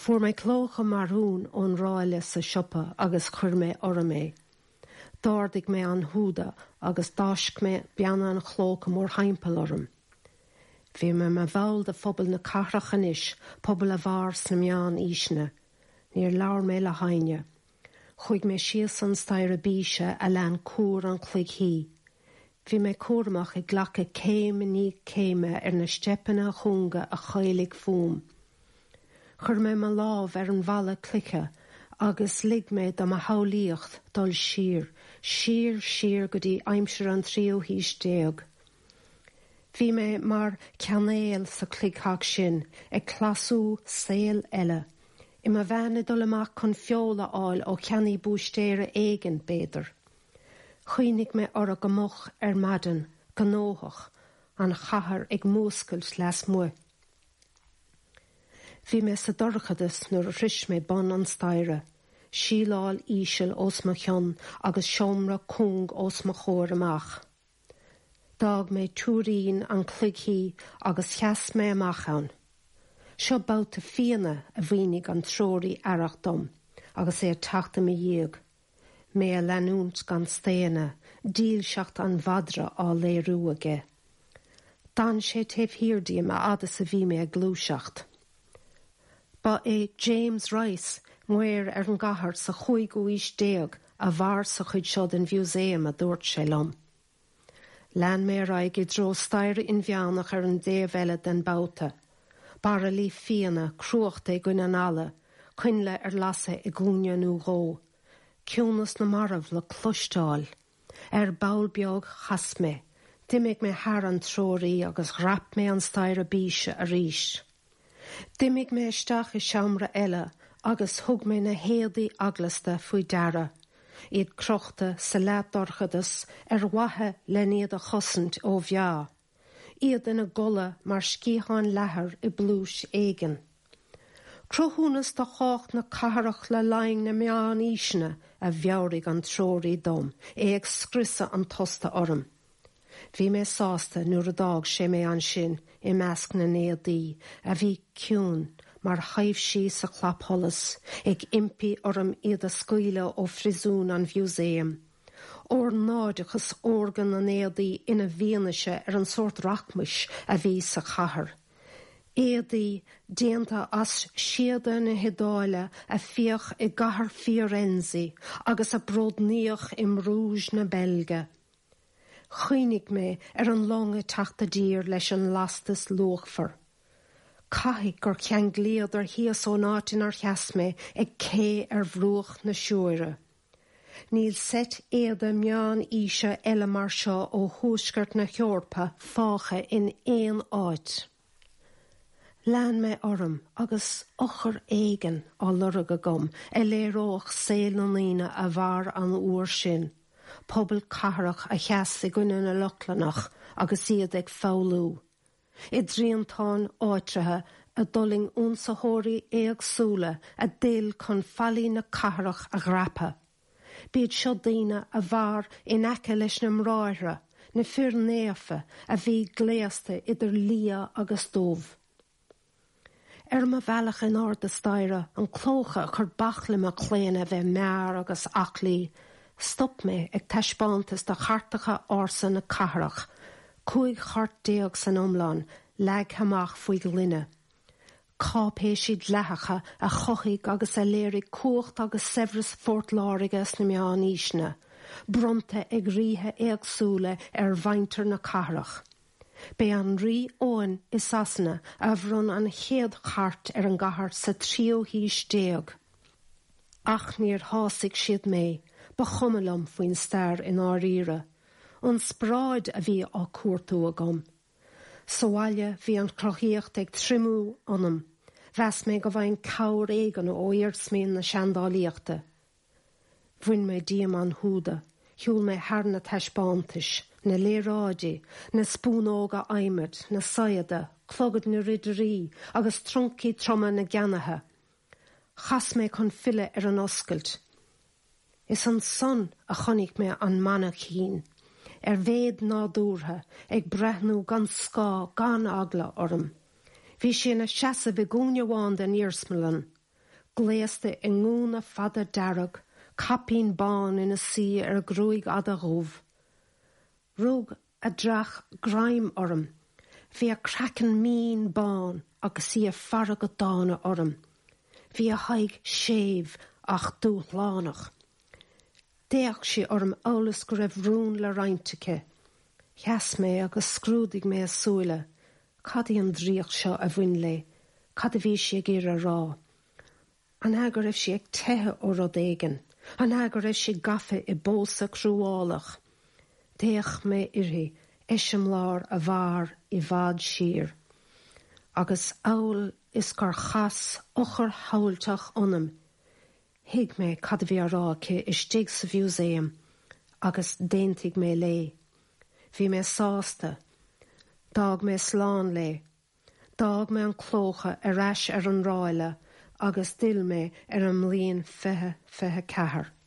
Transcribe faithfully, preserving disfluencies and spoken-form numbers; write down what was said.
Fuair mé clócha marún ón ráile sa siopa agus chuir mé orm mé. Dardig mé an húda agus dáisc mé beanna an chlóca mór haimpel orm. Bhí me me bhail de phobal na carrachan is, pobal a bhar sna meán ísne. Níor leabhar mé le haine. Chuig mé sios an stair a bíse a lean cúr an cloig hí. Bhí mé cuairmach i ghlacha céime ní céime ar na stepanna chunga a chailig fum. Chur mé me láb ar an bhalla cliche, agus lig mé do ma haulíocht dul sir, sir, sir go dtí aimsir an trío hís déag. Bhí mé mar ceanéal sa cligthach sin, ag clasú saoil eile. I ma bheanna dul amach chun feola áil ó ceannaí búistéire éigen béidir. Chuoinnig mé or a gomoch ar madan, gnóthach, an chathair ag múscailt leas mu. Bhí mé sa dorchadas nuair a ris mé bon an staire, síláil íseal os ma cheann agus seomra cúng os ma chóir amach. Dag mé túrín an cligthaí agus cheas mé amach ann. Seo bouta fianna a bhínig an tróirí arach dom, agus é tachta mé dhéag. Mé a leanúnt gan stéana, díl seacht an bhadra á léirú aige. Dan sé taobh hirdíam a adas a bhí mé a glúiseacht. Ba é James Rice muir ar an gahar sa chuig uís déag a bhar sa chuid seo den bhiúséim a dúirt sé lom. Lean mé raig i dro staire in bheannach ar an déabheile den bouta. Bara lí fianna, cruachta ag gine nála, cuinle ar lasa i gúne nó ró. Ciúnas na marmh le clustáil. Ar baulbeag chasme, dimig mé haar an tróirí agus rap mé an staire bíse a ríis. Dimig mé isteach i seamra eile agus thug mé na héadaí aglasta faoi dara. Iad crochta sa leadorchadas ar wathe leníad a chosint ó bhea. Iad in a gola mar scíáin lethar i blúis éigen. Crothúnas do chácht na catharach le laing na meán ísne a bheabhraigh an tróirí dom, é ag scrisa an tosta orm. Bhí mé sásta nuair a dag sé mé an sin i measc na néadaí a bhí ciún mar chaibh sí sa chlapholas ag impi orm iad a scuile ó frisún an bhiúséim. Or náidechas organ na néadaí ina bhíanaise ar an sort rachmuis a bhí sa chathair. Éadaí déanta as siada na hedáile a fioch i gahar Fiorenzi agus a brodníoch im rúis na Belge. Chuoinnig mé ar an longa tachta dír leis an lastas luachfar. Caithigh gur cean gliad ar hias ó nátain ar cheasmé ag cé ar bhrúach na siúire. Níl set éada meán íse eile mar seo ó thuaisceart na cheorpa fácha in éon áit. Lean mé orm agus ochar éigen á lurag a gom e léróch saoil na lína a bhar an uair sin. Pobal catharach a cheas i gine na lochlanach agus iad ag fáilú. I dríontáin áitrithe a doling únsathirí éagsúla a déal chun fallí na catharach a ghrappa. Bíad seo daoine a bhar in aice leis na mráithre, na fearnéafa a bhí gléasta idir lia agus dómh. Ar ma bhealach in ard a staire an clócha chur bachlim a chléine bheith mear agus achlaí. Stop mé ag teispántas de chartacha orsa na catharach, chuig chart déag san omláin, leag hamach faoi glunne. Cápé siad leathacha a chochaigh agus a léirigh cuacht agus severas fortláirigas na meán ísne, bronta ag ríthe éagsúla ar bhaintear na catharach. Bé an rí óin is asna a bhrún an chéad chart ar an gahar sa trío hís déag. Ach níor hásigh siad mé, ba chumalam faoin stair in áíre, an spráid a bhí á cuairtú agam. Soáile bhí an crothaíocht ag trimú anam, bheas mé go bhain cabhar éigen ó iirsmín na seandálaíochta. Bhain mé díam an húda, thiúil mé thar na teispántais, na léráide, na spúnóga aimid, na sayada, clogad na ridirí agus truncaí troma na gceanathe. Chas mé chun fille ar an oscailt. Is an son a chonig mé an manach hín, ar bhéad nádúrtha ag brethnú gan scá gan agla orm. Bhí sé na seasa bhí gúneamháin den iirsmalan, Gléasta i ngúna fada darag, capín bán ina si ar grúig ad a rúv. Rúg a drach graim orm, hí a crackan mín bán agus si a farag a dána orm. Hí a haig sév ach dú lánach. Déach si orm aulas go raibh rún le reintice. Cheas mé agus scrúdig mé a súile. Cad í an dríoch seo a bhain le, cad a bhí si ag ir a rá. An agur raibh si ag tethe ó rud éigen, an agur raibh si gafe i bósa crúálach. Déach mé irhi, eisiam lár a bhar i bhad sir. Agus aul is gur chas ochar haultach onam. Hiig mé cad a bhí a rá ce istig sa bhiúséim, agus déintig mé le. Bhí mé sásta, dag mé slán le, dag mé an clócha ar ais ar an ráile, agus dil mé ar an mlíon fethe fethe cehar.